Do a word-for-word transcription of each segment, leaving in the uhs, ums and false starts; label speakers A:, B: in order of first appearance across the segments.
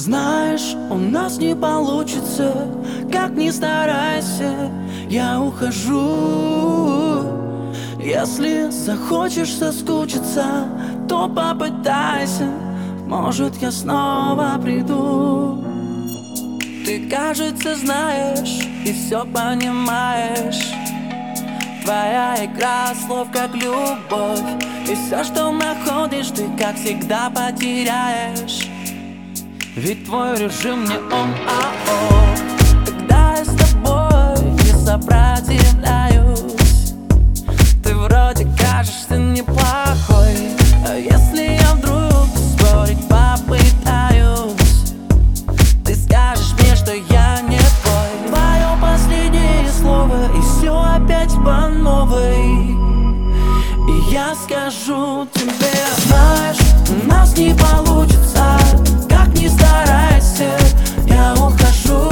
A: Знаешь, у нас не получится, как ни старайся, я ухожу. Если захочешь соскучиться, то попытайся, может, я снова приду. Ты, кажется, знаешь и все понимаешь. Твоя игра слов как любовь, и все, что находишь, ты, как всегда, потеряешь. Ведь твой режим не он, а он. Когда я с тобой не сопротивляюсь, ты вроде кажешься неплохой. А если я вдруг спорить попытаюсь, ты скажешь мне, что я не твой. Твое последнее слово, и все опять по новой. И я скажу тебе: знаешь, у нас не получится, как ни старайся, я ухожу.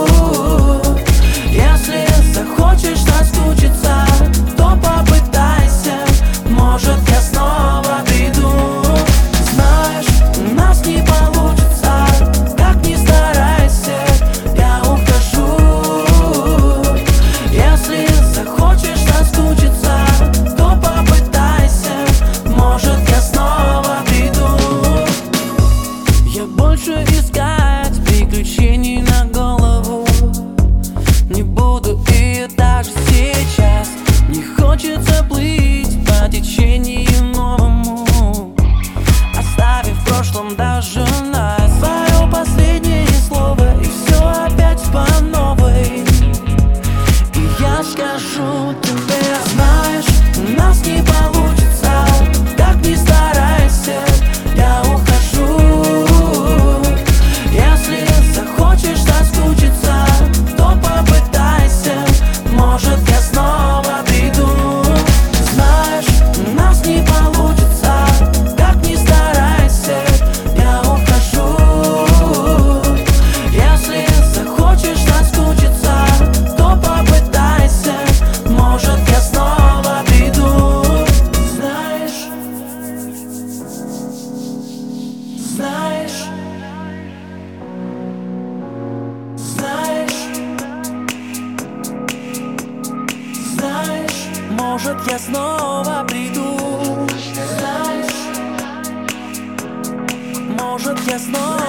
A: Если захочешь соскучиться, то попытайся, может, я снова приду. Знаешь, у нас не получится, как ни старайся, я ухожу. Если захочешь соскучиться, то попытайся, может, я снова приду. Я больше искать приключений на голову не буду, и даже сейчас не хочется плыть по течению новому, оставив в прошлом даже нас. Твое последнее слово, и все опять по новой. И я скажу тебе: знаешь, у нас не получится, как ни старайся, я ухожу. Если захочешь соскучиться, то попытайся, может, я снова приду. Знаешь, у нас не получится, как ни старайся, я ухожу. Если захочешь соскучиться, то попытайся, может, я снова приду. Знаешь, знаешь, знаешь, знаешь, может, я снова приду. Знаешь, может, я снова